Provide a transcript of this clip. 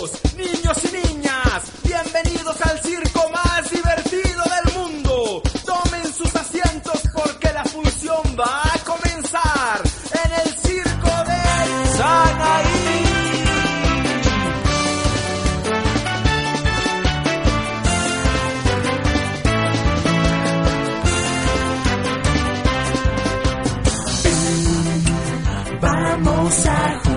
Caballeros, niños y niñas, bienvenidos al circo más divertido del mundo. Tomen sus asientos porque la función va a comenzar en el circo de Sanaí. Vamos a